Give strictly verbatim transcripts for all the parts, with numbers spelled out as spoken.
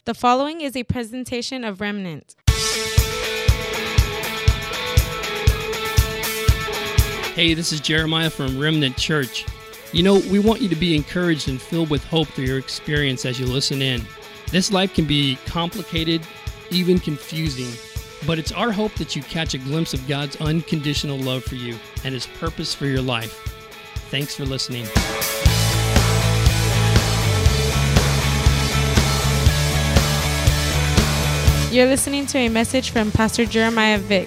The following is a presentation of Remnant. Hey, this is Jeremiah from Remnant Church. You know, we want you to be encouraged and filled with hope through your experience as you listen in. This life can be complicated, even confusing, but it's our hope that you catch a glimpse of God's unconditional love for you and His purpose for your life. Thanks for listening. You're listening to a message from Pastor Jeremiah Vick.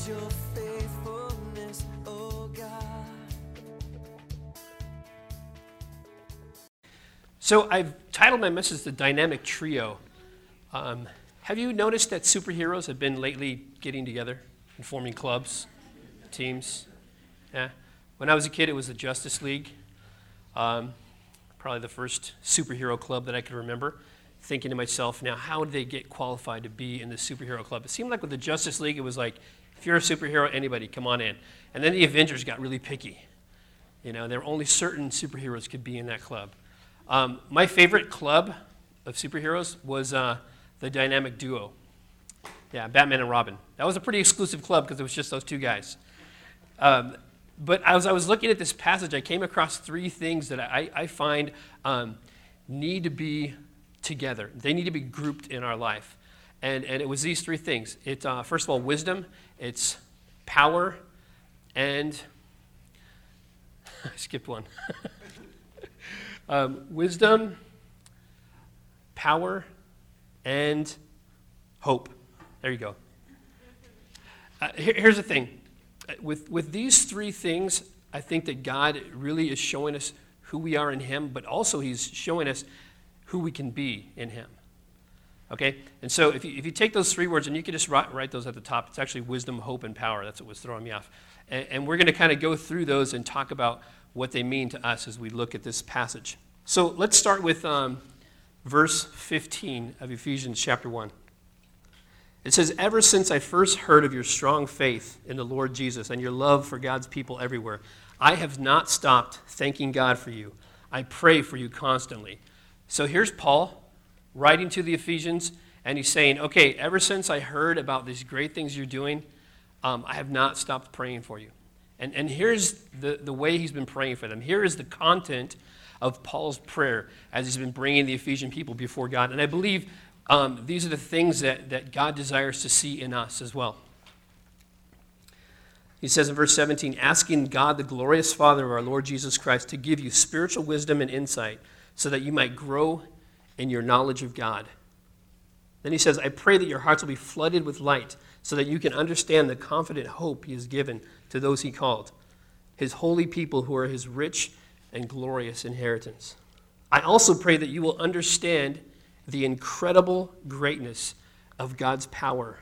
So I've titled my message The Dynamic Trio. Um, have you noticed that superheroes have been lately getting together and forming clubs, teams? Yeah. When I was a kid, it was the Justice League, um, probably the first superhero club that I could remember. Thinking to myself, now how did they get qualified to be in the superhero club? It seemed like with the Justice League, it was like, if you're a superhero, anybody, come on in. And then the Avengers got really picky. You know, there were only certain superheroes could be in that club. Um, my favorite club of superheroes was uh, the Dynamic Duo. Yeah, Batman and Robin. That was a pretty exclusive club because it was just those two guys. Um, but as I was looking at this passage, I came across three things that I, I find um, need to be together. They need to be grouped in our life. And and it was these three things. It uh, first of all, wisdom, it's power, and I skipped one. um, wisdom, power, and hope. There you go. Uh, here, here's the thing. With with these three things, I think that God really is showing us who we are in Him, but also He's showing us who we can be in Him, okay? And so if you, if you take those three words, and you can just write, write those at the top, it's actually wisdom, hope, and power. That's what was throwing me off. And, and we're going to kind of go through those and talk about what they mean to us as we look at this passage. So let's start with um, verse fifteen of Ephesians chapter one. It says, "Ever since I first heard of your strong faith in the Lord Jesus and your love for God's people everywhere, I have not stopped thanking God for you. I pray for you constantly." So here's Paul writing to the Ephesians, and he's saying, okay, ever since I heard about these great things you're doing, um, I have not stopped praying for you. And, and here's the, the way he's been praying for them. Here is the content of Paul's prayer as he's been bringing the Ephesian people before God. And I believe um, these are the things that, that God desires to see in us as well. He says in verse seventeen, "Asking God, the glorious Father of our Lord Jesus Christ, to give you spiritual wisdom and insight, so that you might grow in your knowledge of God." Then he says, "I pray that your hearts will be flooded with light, so that you can understand the confident hope He has given to those He called, His holy people who are His rich and glorious inheritance. I also pray that you will understand the incredible greatness of God's power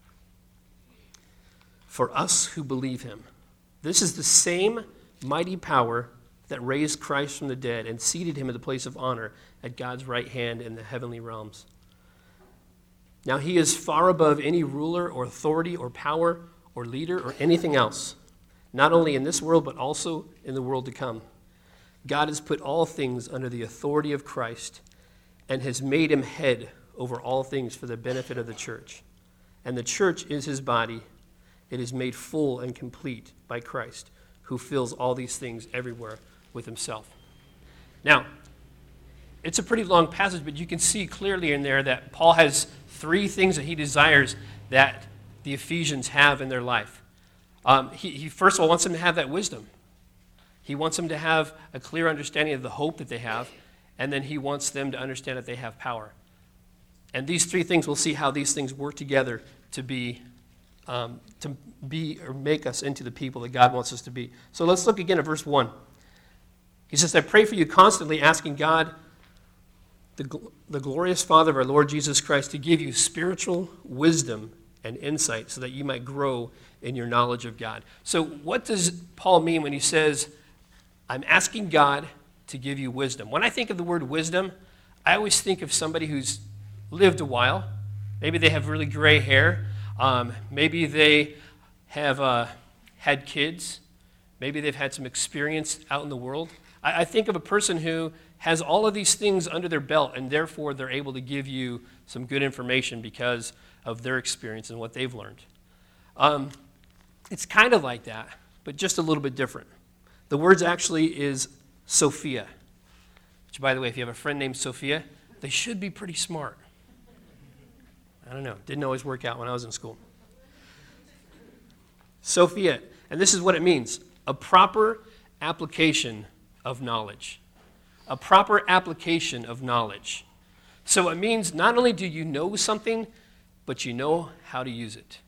for us who believe Him. This is the same mighty power that raised Christ from the dead and seated Him at the place of honor at God's right hand in the heavenly realms. Now He is far above any ruler or authority or power or leader or anything else, not only in this world but also in the world to come. God has put all things under the authority of Christ and has made Him head over all things for the benefit of the church. And the church is His body. It is made full and complete by Christ, who fills all these things everywhere with Himself." Now, it's a pretty long passage, but you can see clearly in there that Paul has three things that he desires that the Ephesians have in their life. Um, he, he first of all wants them to have that wisdom. He wants them to have a clear understanding of the hope that they have, and then he wants them to understand that they have power. And these three things, we'll see how these things work together to be um, to be or make us into the people that God wants us to be. So let's look again at verse one. He says, "I pray for you constantly, asking God, the, gl- the glorious Father of our Lord Jesus Christ, to give you spiritual wisdom and insight so that you might grow in your knowledge of God." So what does Paul mean when he says, "I'm asking God to give you wisdom"? When I think of the word wisdom, I always think of somebody who's lived a while. Maybe they have really gray hair. Um, maybe they have uh, had kids. Maybe they've had some experience out in the world. I, I think of a person who has all of these things under their belt, and therefore they're able to give you some good information because of their experience and what they've learned. Um, it's kind of like that, but just a little bit different. The word actually is Sophia, which, by the way, if you have a friend named Sophia, they should be pretty smart. I don't know. Didn't always work out when I was in school. Sophia, and this is what it means: a proper application of knowledge. A proper application of knowledge. So it means not only do you know something, but you know how to use it.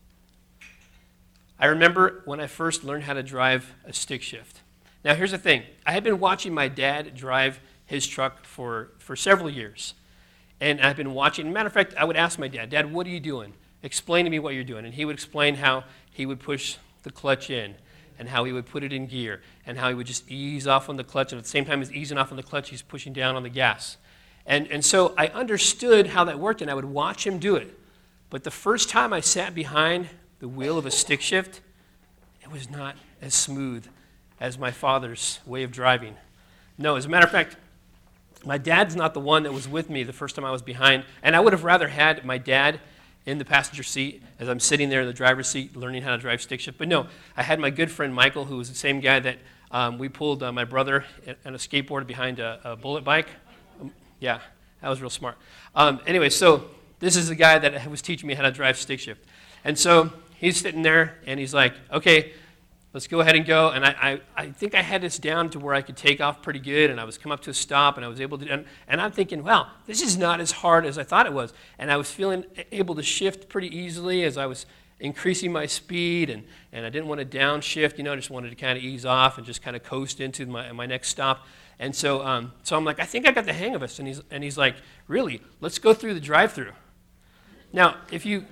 I remember when I first learned how to drive a stick shift. Now here's the thing. I had been watching my dad drive his truck for, for several years. And I've been watching. Matter of fact, I would ask my dad, Dad, what are you doing? Explain to me what you're doing. And he would explain how he would push the clutch in, and how he would put it in gear, and how he would just ease off on the clutch, and at the same time he's easing off on the clutch, he's pushing down on the gas. And, and so I understood how that worked, and I would watch him do it. But the first time I sat behind the wheel of a stick shift, it was not as smooth as my father's way of driving. No, as a matter of fact, my dad's not the one that was with me the first time I was behind, and I would have rather had my dad in the passenger seat as I'm sitting there in the driver's seat learning how to drive stick shift. But no, I had my good friend Michael, who was the same guy that um, we pulled uh, my brother on a skateboard behind a, a bullet bike. Um, yeah, that was real smart. Um, anyway, so this is the guy that was teaching me how to drive stick shift. And so he's sitting there, and he's like, okay, let's go ahead and go. And I, I, I think I had this down to where I could take off pretty good, and I was come up to a stop, and I was able to, and, and I'm thinking, wow, this is not as hard as I thought it was. And I was feeling able to shift pretty easily as I was increasing my speed, and, and I didn't want to downshift, you know, I just wanted to kind of ease off and just kind of coast into my, my next stop. And so um, so I'm like, I think I got the hang of this. And he's, and he's like, really? Let's go through the drive-thru. Now, if you...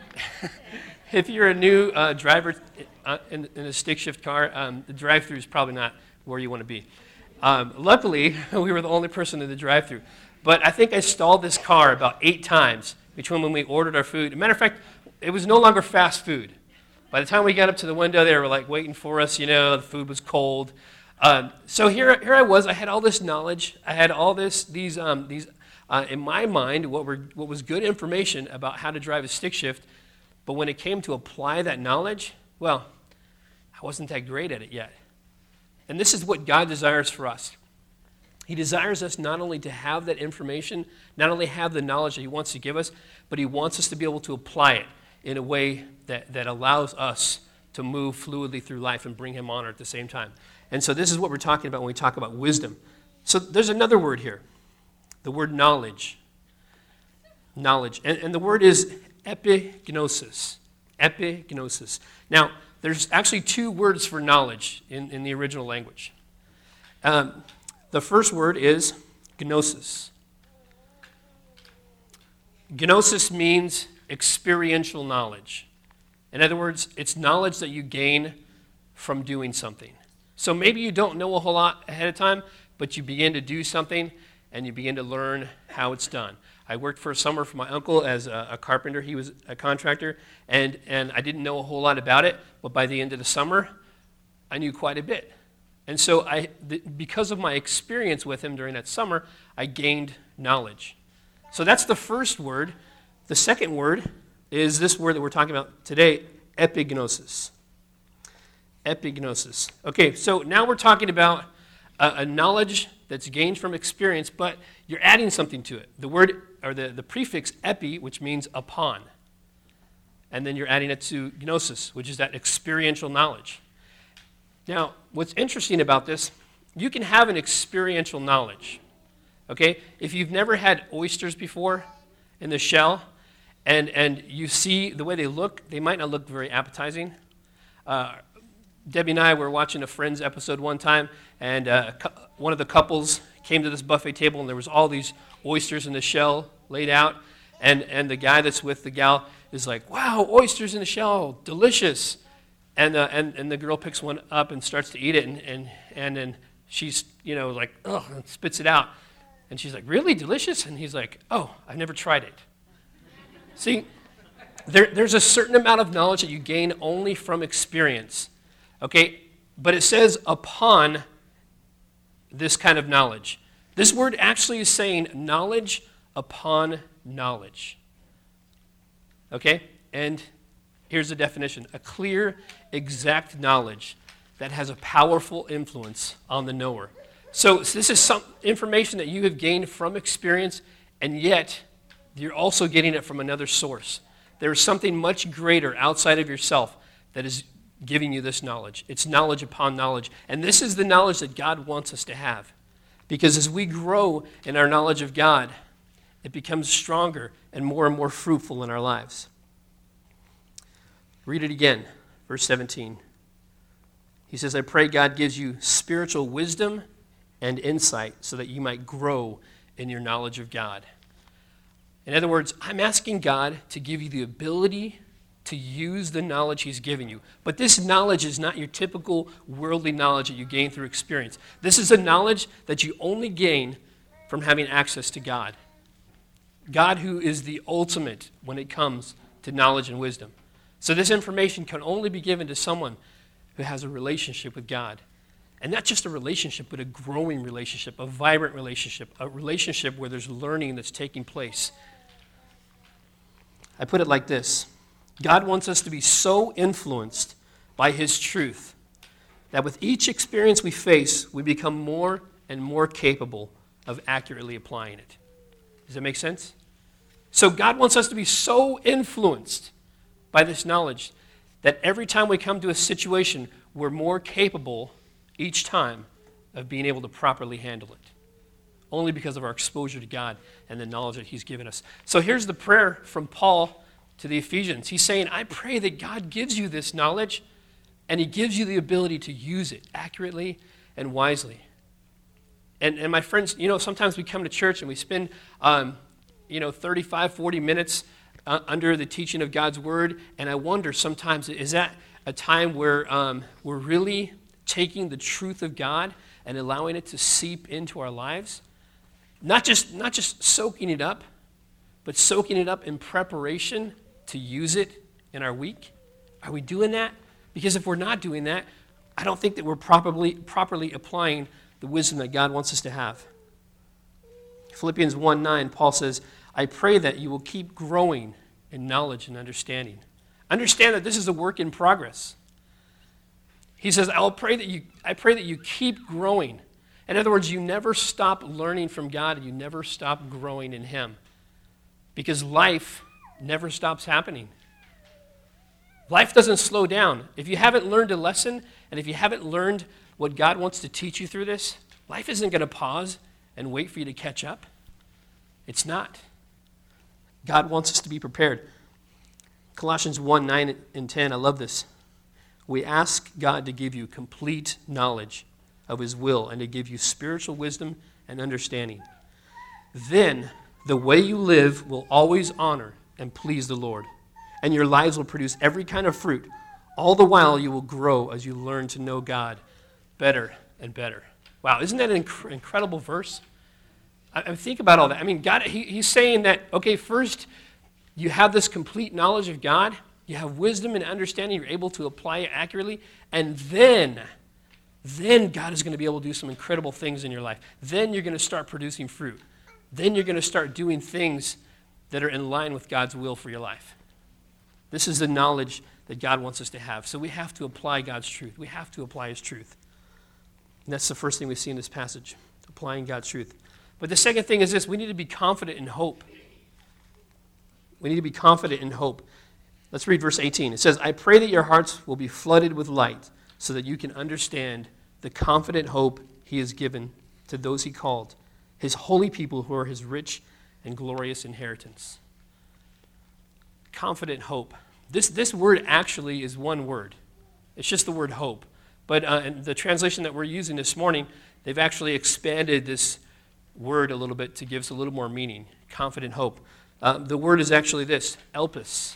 If you're a new uh, driver in, in a stick shift car, um, the drive-thru is probably not where you want to be. Um, luckily, we were the only person in the drive-thru. But I think I stalled this car about eight times between when we ordered our food. As a matter of fact, it was no longer fast food. By the time we got up to the window, they were like waiting for us. You know, the food was cold. Um, so here, here I was. I had all this knowledge. I had all this, these, um, these, uh, in my mind, what were what was good information about how to drive a stick shift. But when it came to apply that knowledge, well, I wasn't that great at it yet. And this is what God desires for us. He desires us not only to have that information, not only have the knowledge that he wants to give us, but he wants us to be able to apply it in a way that, that allows us to move fluidly through life and bring him honor at the same time. And so this is what we're talking about when we talk about wisdom. So there's another word here, the word knowledge. Knowledge. And, and the word is epignosis. Epignosis. Now, there's actually two words for knowledge in, in the original language. Um, the first word is gnosis. Gnosis means experiential knowledge. In other words, it's knowledge that you gain from doing something. So maybe you don't know a whole lot ahead of time, but you begin to do something and you begin to learn how it's done. I worked for a summer for my uncle as a, a carpenter. He was a contractor, and, and I didn't know a whole lot about it, but by the end of the summer, I knew quite a bit. And so I, th- because of my experience with him during that summer, I gained knowledge. So that's the first word. The second word is this word that we're talking about today, epignosis. Epignosis. Okay, so now we're talking about a, a knowledge that's gained from experience, but you're adding something to it. The word, or the, the prefix epi, which means upon. And then you're adding it to gnosis, which is that experiential knowledge. Now, what's interesting about this, you can have an experiential knowledge. Okay? If you've never had oysters before in the shell, and, and you see the way they look, they might not look very appetizing. Uh, Debbie and I were watching a Friends episode one time, and uh, one of the couples came to this buffet table, and there was all these oysters in the shell laid out, and, and the guy that's with the gal is like, wow, oysters in the shell, delicious. And, uh, and, and the girl picks one up and starts to eat it, and, and, and then she's, you know, like, ugh, and spits it out. And she's like, really, delicious? And he's like, oh, I've never tried it. See, there, there's a certain amount of knowledge that you gain only from experience. Okay, but it says upon this kind of knowledge. This word actually is saying knowledge upon knowledge. Okay? And here's the definition. A clear, exact knowledge that has a powerful influence on the knower. So, so this is some information that you have gained from experience, and yet you're also getting it from another source. There is something much greater outside of yourself that is giving you this knowledge. It's knowledge upon knowledge. And this is the knowledge that God wants us to have. Because as we grow in our knowledge of God, it becomes stronger and more and more fruitful in our lives. Read it again, verse seventeen. He says, I pray God gives you spiritual wisdom and insight so that you might grow in your knowledge of God. In other words, I'm asking God to give you the ability to use the knowledge he's given you. But this knowledge is not your typical worldly knowledge that you gain through experience. This is a knowledge that you only gain from having access to God. God, who is the ultimate when it comes to knowledge and wisdom. So this information can only be given to someone who has a relationship with God. And not just a relationship, but a growing relationship, a vibrant relationship, a relationship where there's learning that's taking place. I put it like this. God wants us to be so influenced by his truth that with each experience we face, we become more and more capable of accurately applying it. Does that make sense? So God wants us to be so influenced by this knowledge that every time we come to a situation, we're more capable each time of being able to properly handle it. Only because of our exposure to God and the knowledge that he's given us. So here's the prayer from Paul to the Ephesians. He's saying, I pray that God gives you this knowledge and he gives you the ability to use it accurately and wisely. And, and my friends, you know, sometimes we come to church and we spend, um, you know, thirty-five, forty minutes uh, under the teaching of God's word. And I wonder sometimes, is that a time where um, we're really taking the truth of God and allowing it to seep into our lives? Not just, not just soaking it up, but soaking it up in preparation to use it in our week? Are we doing that? Because if we're not doing that, I don't think that we're properly, properly applying the wisdom that God wants us to have. Philippians one nine, Paul says, I pray that you will keep growing in knowledge and understanding. Understand that this is a work in progress. He says, I'll pray that you, I pray that you keep growing. In other words, you never stop learning from God and you never stop growing in him. Because life never stops happening. Life doesn't slow down. If you haven't learned a lesson, and if you haven't learned what God wants to teach you through this, life isn't going to pause and wait for you to catch up. It's not. God wants us to be prepared. Colossians one nine and ten, I love this. We ask God to give you complete knowledge of his will and to give you spiritual wisdom and understanding. Then the way you live will always honor and please the Lord, and your lives will produce every kind of fruit. All the while you will grow as you learn to know God better and better. Wow, isn't that an inc- incredible verse? I, I think about all that. I mean, God, he, he's saying that, okay, first you have this complete knowledge of God, you have wisdom and understanding, you're able to apply it accurately, and then, then God is going to be able to do some incredible things in your life. Then you're going to start producing fruit. Then you're going to start doing things that are in line with God's will for your life. This is the knowledge that God wants us to have. So we have to apply God's truth. We have to apply his truth. And that's the first thing we see in this passage, applying God's truth. But the second thing is this: we need to be confident in hope. We need to be confident in hope. Let's read verse eighteen. It says, I pray that your hearts will be flooded with light so that you can understand the confident hope he has given to those he called, his holy people who are his rich and glorious inheritance. Confident hope. This, this word actually is one word. It's just the word hope. But uh, in the translation that we're using this morning, they've actually expanded this word a little bit to give us a little more meaning. Confident hope. Uh, the word is actually this, elpis.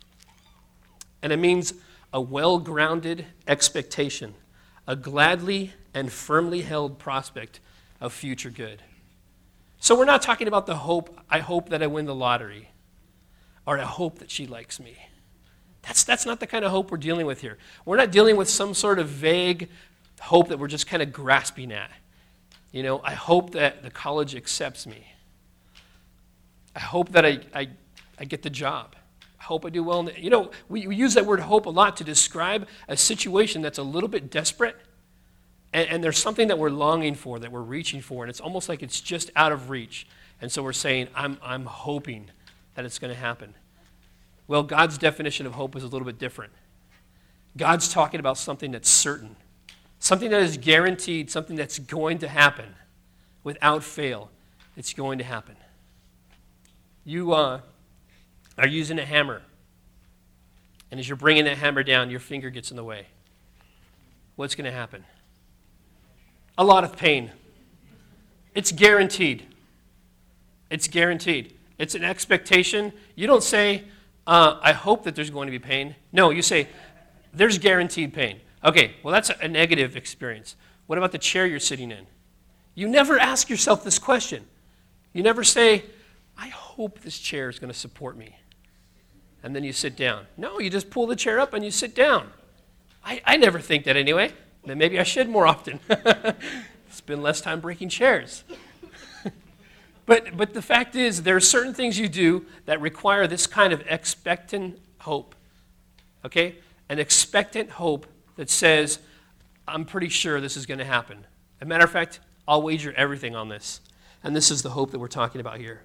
And it means a well-grounded expectation, a gladly and firmly held prospect of future good. So we're not talking about the hope, I hope that I win the lottery, or I hope that she likes me. That's, that's not the kind of hope we're dealing with here. We're not dealing with some sort of vague hope that we're just kind of grasping at. You know, I hope that the college accepts me. I hope that I, I, I get the job. I hope I do well. In the, you know, we, we use that word hope a lot to describe a situation that's a little bit desperate, and, and there's something that we're longing for, that we're reaching for, and it's almost like it's just out of reach. And so we're saying, I'm, I'm hoping that it's going to happen. Well, God's definition of hope is a little bit different. God's talking about something that's certain, something that is guaranteed, something that's going to happen without fail. It's going to happen. You uh, are using a hammer, and as you're bringing that hammer down, your finger gets in the way. What's going to happen? A lot of pain. It's guaranteed. It's guaranteed. It's an expectation. You don't say, uh, I hope that there's going to be pain. No, you say, there's guaranteed pain. Okay, well, that's a negative experience. What about the chair you're sitting in? You never ask yourself this question. You never say, I hope this chair is going to support me. And then you sit down. No, you just pull the chair up and you sit down. I, I never think that anyway. Then maybe I should more often. Spend less time breaking chairs. but, but the fact is, there are certain things you do that require this kind of expectant hope. Okay? An expectant hope that says, I'm pretty sure this is going to happen. As a matter of fact, I'll wager everything on this. And this is the hope that we're talking about here.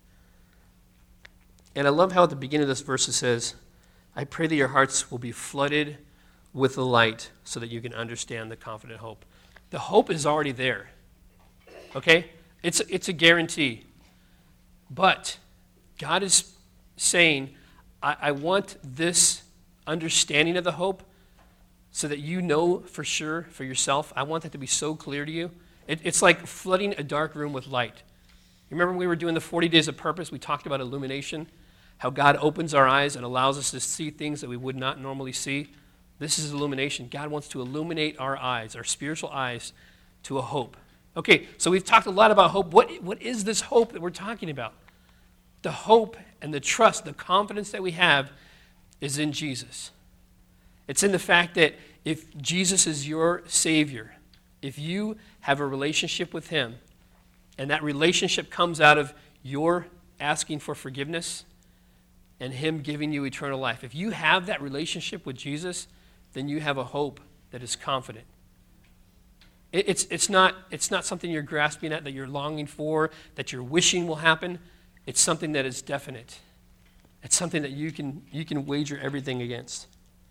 And I love how at the beginning of this verse it says, I pray that your hearts will be flooded with the light so that you can understand the confident hope. The hope is already there. Okay? It's, it's a guarantee. But God is saying, I, I want this understanding of the hope so that you know for sure for yourself. I want that to be so clear to you. It, it's like flooding a dark room with light. You remember when we were doing the forty days of purpose, we talked about illumination, how God opens our eyes and allows us to see things that we would not normally see. This is illumination. God wants to illuminate our eyes, our spiritual eyes, to a hope. Okay, so we've talked a lot about hope. What, what is this hope that we're talking about? The hope and the trust, the confidence that we have is in Jesus. It's in the fact that if Jesus is your Savior, if you have a relationship with Him, and that relationship comes out of your asking for forgiveness and Him giving you eternal life, if you have that relationship with Jesus, then you have a hope that is confident. It, it's, it's, not, it's not something you're grasping at, that you're longing for, that you're wishing will happen. It's something that is definite. It's something that you can, you can wager everything against.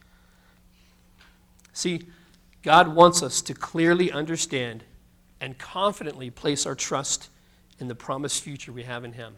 See, God wants us to clearly understand and confidently place our trust in the promised future we have in Him.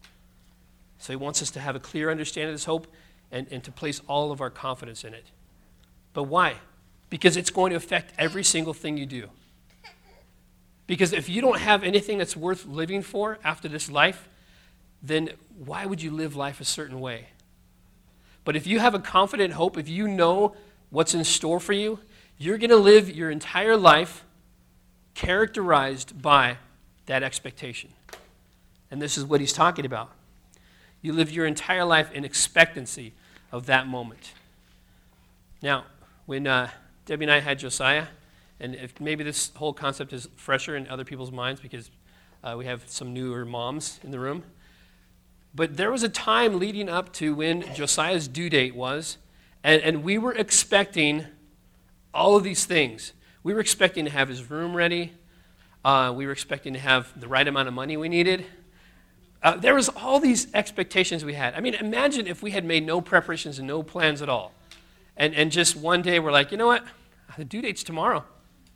So He wants us to have a clear understanding of this hope and, and to place all of our confidence in it. But why? Because it's going to affect every single thing you do. Because if you don't have anything that's worth living for after this life, then why would you live life a certain way? But if you have a confident hope, if you know what's in store for you, you're going to live your entire life characterized by that expectation. And this is what he's talking about. You live your entire life in expectancy of that moment. Now, when uh, Debbie and I had Josiah, and if maybe this whole concept is fresher in other people's minds because uh, we have some newer moms in the room, but there was a time leading up to when Josiah's due date was, and, and we were expecting all of these things. We were expecting to have his room ready. Uh, we were expecting to have the right amount of money we needed. Uh, there was all these expectations we had. I mean, imagine if we had made no preparations and no plans at all. And and just one day we're like, you know what? The due date's tomorrow.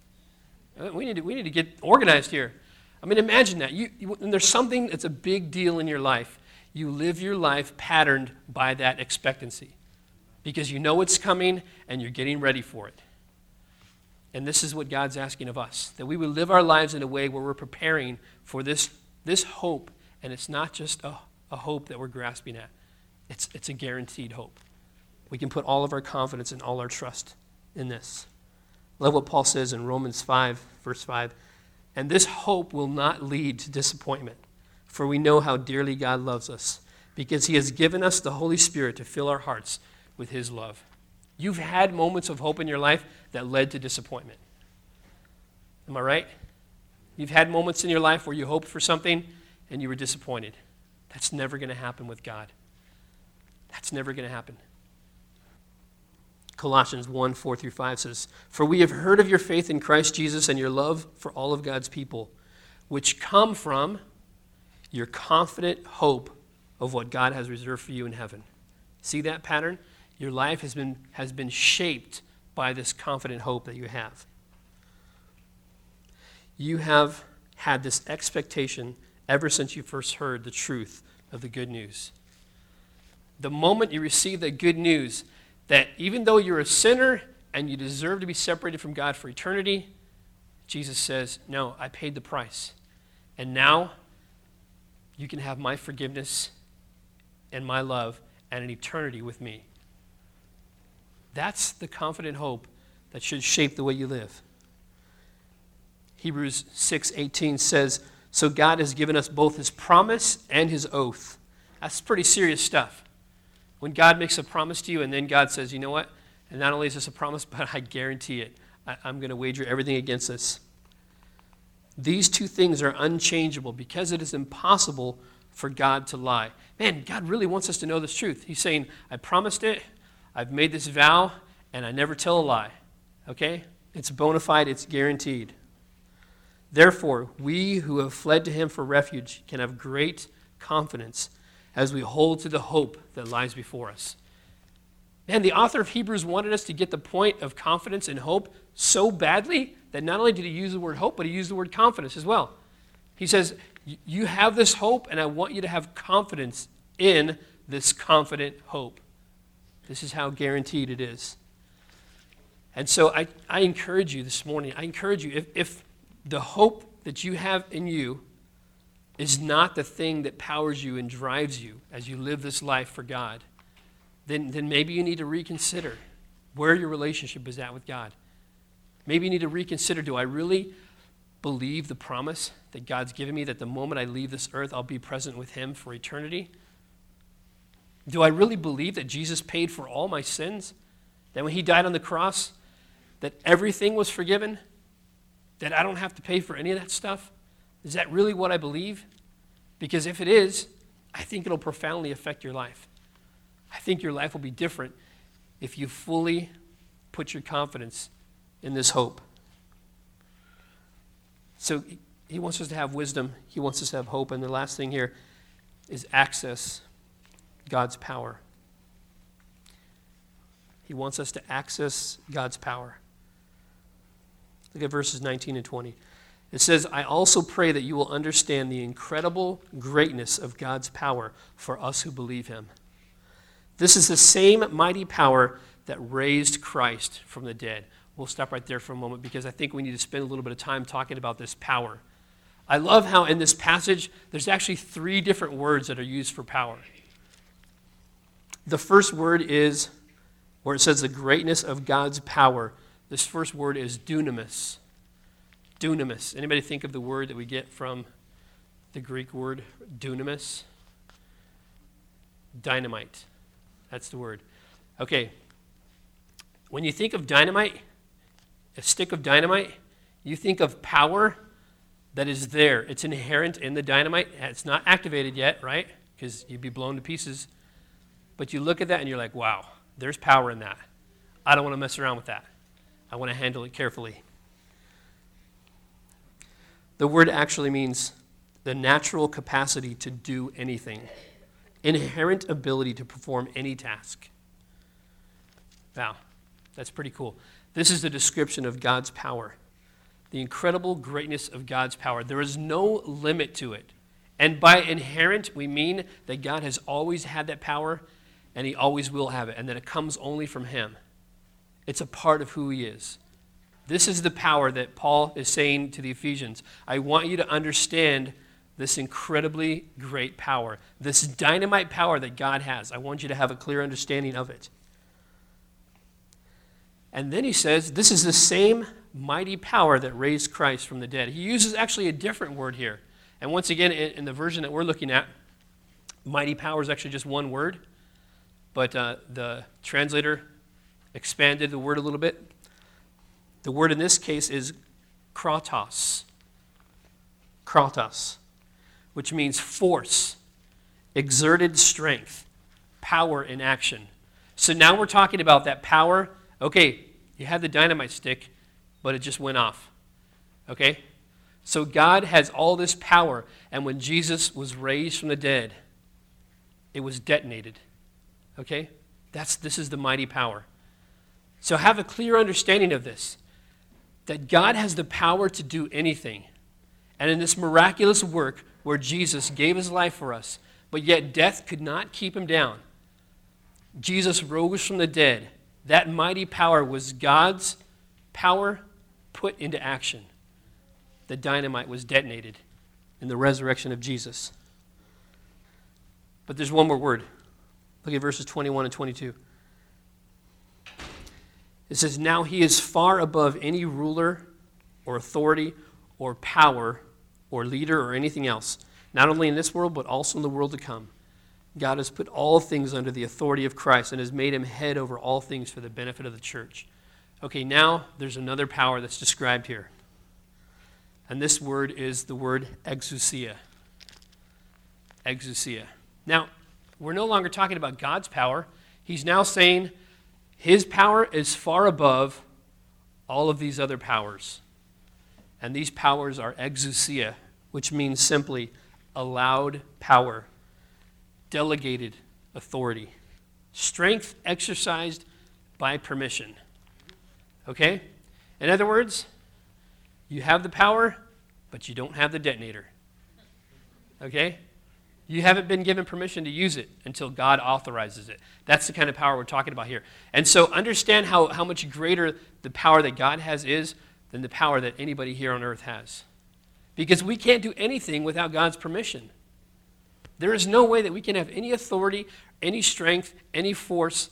We need to, we need to get organized here. I mean, imagine that. You, you, when there's something that's a big deal in your life, you live your life patterned by that expectancy because you know it's coming and you're getting ready for it. And this is what God's asking of us, that we would live our lives in a way where we're preparing for this, this hope, and it's not just a, a hope that we're grasping at. It's, it's a guaranteed hope. We can put all of our confidence and all our trust in this. Love what Paul says in Romans five, verse five. And this hope will not lead to disappointment, for we know how dearly God loves us, because He has given us the Holy Spirit to fill our hearts with His love. You've had moments of hope in your life that led to disappointment. Am I right? You've had moments in your life where you hoped for something and you were disappointed. That's never going to happen with God. That's never going to happen. Colossians one, four through five says, "For we have heard of your faith in Christ Jesus and your love for all of God's people, which come from your confident hope of what God has reserved for you in heaven." See that pattern? Your life has been, has been shaped by this confident hope that you have. You have had this expectation ever since you first heard the truth of the good news. The moment you receive the good news that even though you're a sinner and you deserve to be separated from God for eternity, Jesus says, no, I paid the price. And now you can have my forgiveness and my love and an eternity with me. That's the confident hope that should shape the way you live. Hebrews six eighteen says, "So God has given us both his promise and his oath." That's pretty serious stuff. When God makes a promise to you and then God says, you know what? And not only is this a promise, but I guarantee it. I, I'm going to wager everything against this. These two things are unchangeable because it is impossible for God to lie. Man, God really wants us to know this truth. He's saying, I promised it, I've made this vow, and I never tell a lie. Okay? It's bona fide, it's guaranteed. Therefore, we who have fled to him for refuge can have great confidence as we hold to the hope that lies before us. And the author of Hebrews wanted us to get the point of confidence and hope so badly that not only did he use the word hope, but he used the word confidence as well. He says, you have this hope, and I want you to have confidence in this confident hope. This is how guaranteed it is. And so I, I encourage you this morning, I encourage you, if, if the hope that you have in you is not the thing that powers you and drives you as you live this life for God, then, then maybe you need to reconsider where your relationship is at with God. Maybe you need to reconsider, do I really believe the promise that God's given me that the moment I leave this earth, I'll be present with him for eternity? Do I really believe that Jesus paid for all my sins? That when he died on the cross, that everything was forgiven? That I don't have to pay for any of that stuff? Is that really what I believe? Because if it is, I think it'll profoundly affect your life. I think your life will be different if you fully put your confidence in this hope. So he wants us to have wisdom. He wants us to have hope. And the last thing here is access God's power. He wants us to access God's power. Look at verses nineteen and twenty. It says, I also pray that you will understand the incredible greatness of God's power for us who believe him. This is the same mighty power that raised Christ from the dead. We'll stop right there for a moment because I think we need to spend a little bit of time talking about this power. I love how in this passage, there's actually three different words that are used for power. The first word is, where it says the greatness of God's power, this first word is dunamis. Dunamis. Anybody think of the word that we get from the Greek word dunamis? Dynamite. That's the word. Okay. When you think of dynamite, a stick of dynamite, you think of power that is there. It's inherent in the dynamite. It's not activated yet, right? Because you'd be blown to pieces. But you look at that and you're like, wow, there's power in that. I don't want to mess around with that. I want to handle it carefully. The word actually means the natural capacity to do anything, inherent ability to perform any task. Wow, that's pretty cool. This is the description of God's power, the incredible greatness of God's power. There is no limit to it. And by inherent, we mean that God has always had that power and he always will have it, and that it comes only from him. It's a part of who he is. This is the power that Paul is saying to the Ephesians. I want you to understand this incredibly great power, this dynamite power that God has. I want you to have a clear understanding of it. And then he says, this is the same mighty power that raised Christ from the dead. He uses actually a different word here. And once again, in the version that we're looking at, mighty power is actually just one word. But uh, the translator expanded the word a little bit. The word in this case is kratos. kratos, which means force, exerted strength, power in action. So now we're talking about that power. Okay, you had the dynamite stick, but it just went off. Okay? So God has all this power, and when Jesus was raised from the dead, it was detonated. Okay? That's this is the mighty power. So have a clear understanding of this, that God has the power to do anything. And in this miraculous work where Jesus gave his life for us, but yet death could not keep him down, Jesus rose from the dead. That mighty power was God's power put into action. The dynamite was detonated in the resurrection of Jesus. But there's one more word. Look at verses twenty-one and twenty-two. It says, now he is far above any ruler or authority or power or leader or anything else, not only in this world but also in the world to come. God has put all things under the authority of Christ and has made him head over all things for the benefit of the church. Okay, now there's another power that's described here. And this word is the word exousia. Exousia. Now, we're no longer talking about God's power. He's now saying his power is far above all of these other powers. And these powers are exousia, which means simply allowed power, delegated authority, strength exercised by permission. Okay? In other words, you have the power, but you don't have the detonator. Okay? You haven't been given permission to use it until God authorizes it. That's the kind of power we're talking about here. And so understand how, how much greater the power that God has is than the power that anybody here on earth has. Because we can't do anything without God's permission. There is no way that we can have any authority, any strength, any force,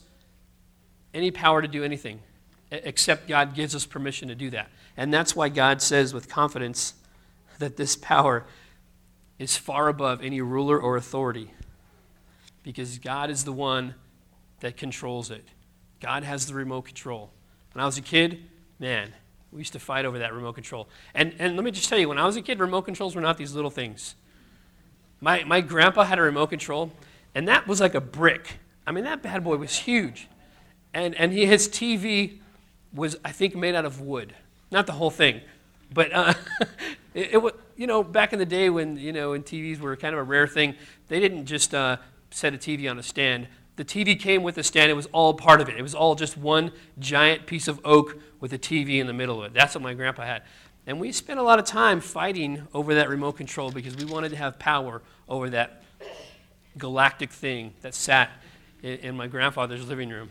any power to do anything, except God gives us permission to do that. And that's why God says with confidence that this power is far above any ruler or authority, because God is the one that controls it. God has the remote control. When I was a kid, man, we used to fight over that remote control. And and let me just tell you, when I was a kid, remote controls were not these little things. My my grandpa had a remote control, and that was like a brick. I mean, that bad boy was huge. And and he, his T V was, I think, made out of wood. Not the whole thing, but uh, it, it was, you know, back in the day when, you know, when T Vs were kind of a rare thing, they didn't just uh, set a T V on a stand. The T V came with the stand. It was all part of it. It was all just one giant piece of oak with a T V in the middle of it. That's what my grandpa had. And we spent a lot of time fighting over that remote control because we wanted to have power over that galactic thing that sat in, in my grandfather's living room.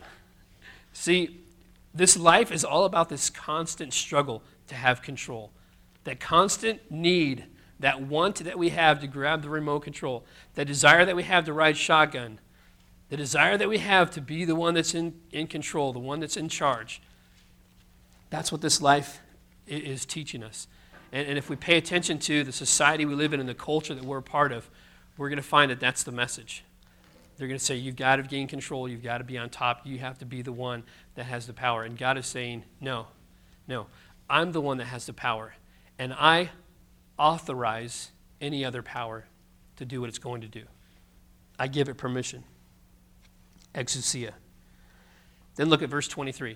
See, this life is all about this constant struggle to have control. That constant need, that want that we have to grab the remote control, that desire that we have to ride shotgun, the desire that we have to be the one that's in, in control, the one that's in charge. That's what this life is teaching us. And, and if we pay attention to the society we live in and the culture that we're a part of, we're going to find that that's the message. They're going to say, you've got to gain control, you've got to be on top, you have to be the one that has the power. And God is saying, no, no, I'm the one that has the power. And I authorize any other power to do what it's going to do. I give it permission. Exousia. Then look at verse twenty-three.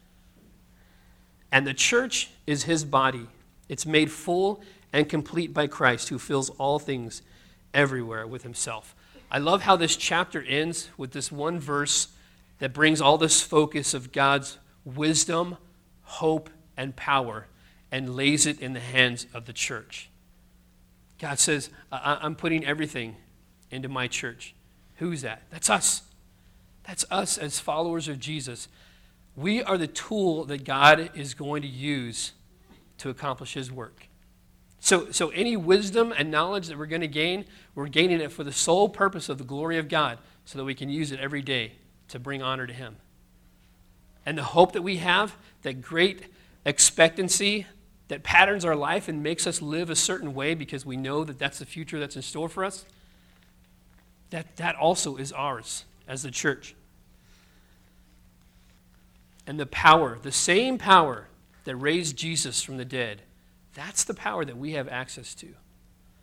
And the church is his body. It's made full and complete by Christ, who fills all things everywhere with himself. I love how this chapter ends with this one verse that brings all this focus of God's wisdom, hope, and power and lays it in the hands of the church. God says, I- I'm putting everything into my church. Who's that? That's us. That's us as followers of Jesus. We are the tool that God is going to use to accomplish his work. So, so any wisdom and knowledge that we're going to gain, we're gaining it for the sole purpose of the glory of God so that we can use it every day to bring honor to him. And the hope that we have, that great expectancy that patterns our life and makes us live a certain way because we know that that's the future that's in store for us, that, that also is ours as the church. And the power, the same power that raised Jesus from the dead, that's the power that we have access to.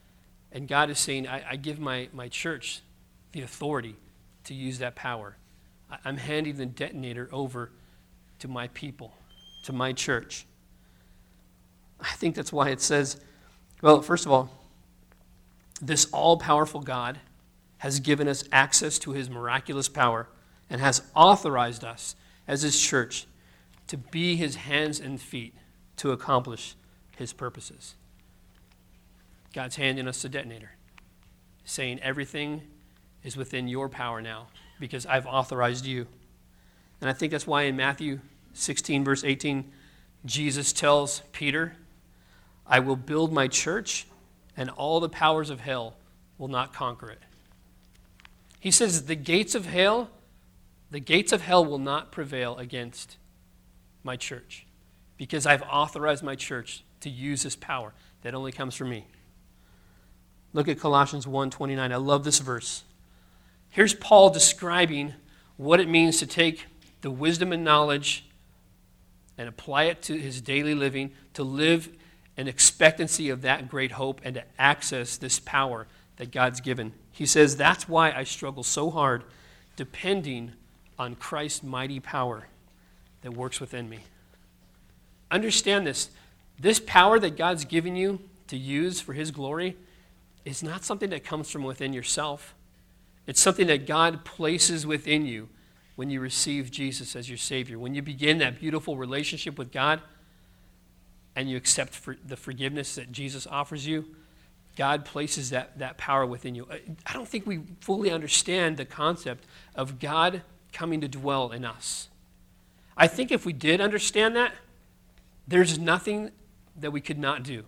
And God is saying, I, I give my, my church the authority to use that power. I, I'm handing the detonator over to my people, to my church. I think that's why it says, well, first of all, this all-powerful God has given us access to his miraculous power and has authorized us as his church to be his hands and feet to accomplish his purposes. God's handing us the detonator, saying everything is within your power now because I've authorized you. And I think that's why in Matthew sixteen, verse eighteen, Jesus tells Peter, I will build my church, and all the powers of hell will not conquer it. He says the gates of hell, the gates of hell will not prevail against my church because I've authorized my church to use this power that only comes from me. Look at Colossians one twenty-nine. I love this verse. Here's Paul describing what it means to take the wisdom and knowledge and apply it to his daily living, to live in expectancy of that great hope and to access this power that God's given. He says, that's why I struggle so hard, depending on Christ's mighty power that works within me. Understand this. This power that God's given you to use for his glory is not something that comes from within yourself. It's something that God places within you when you receive Jesus as your Savior. When you begin that beautiful relationship with God and you accept for the forgiveness that Jesus offers you, God places that, that power within you. I don't think we fully understand the concept of God coming to dwell in us. I think if we did understand that, there's nothing that we could not do.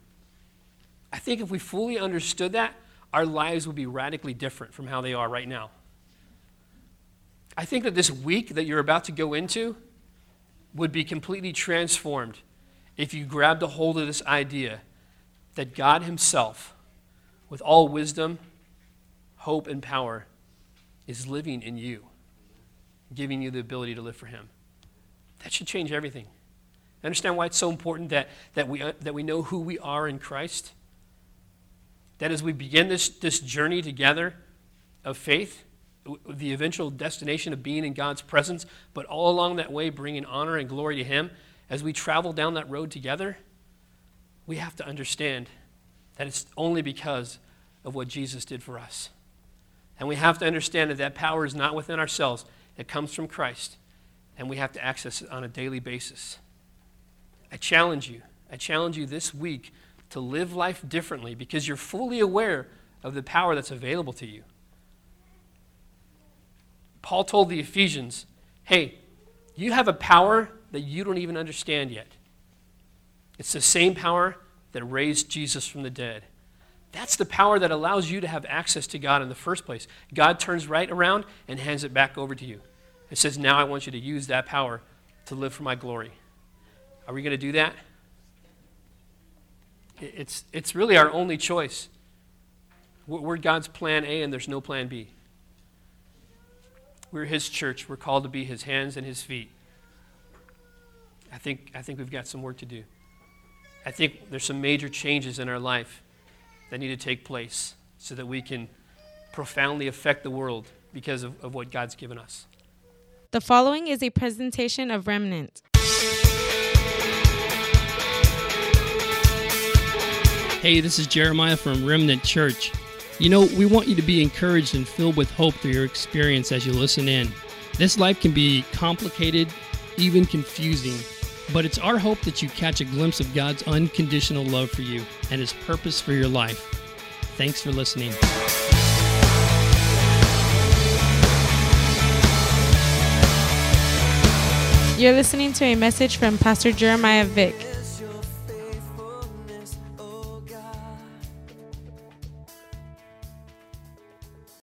I think if we fully understood that, our lives would be radically different from how they are right now. I think that this week that you're about to go into would be completely transformed if you grabbed a hold of this idea that God himself, with all wisdom, hope, and power, is living in you, giving you the ability to live for him. That should change everything. Understand why it's so important that, that, we, uh, that we know who we are in Christ? That as we begin this, this journey together of faith, the eventual destination of being in God's presence, but all along that way bringing honor and glory to him, as we travel down that road together, we have to understand that it's only because of what Jesus did for us. And we have to understand that that power is not within ourselves. It comes from Christ, and we have to access it on a daily basis. I challenge you, I challenge you this week to live life differently because you're fully aware of the power that's available to you. Paul told the Ephesians, hey, you have a power that you don't even understand yet. It's the same power that raised Jesus from the dead. That's the power that allows you to have access to God in the first place. God turns right around and hands it back over to you. It says, now I want you to use that power to live for my glory. Are we going to do that? It's, it's really our only choice. We're God's plan A and there's no plan B. We're his church. We're called to be his hands and his feet. I think, I think we've got some work to do. I think there's some major changes in our life that need to take place so that we can profoundly affect the world because of, of what God's given us. The following is a presentation of Remnant. Hey, this is Jeremiah from Remnant Church. You know, we want you to be encouraged and filled with hope through your experience as you listen in. This life can be complicated, even confusing, but it's our hope that you catch a glimpse of God's unconditional love for you and his purpose for your life. Thanks for listening. You're listening to a message from Pastor Jeremiah Vick.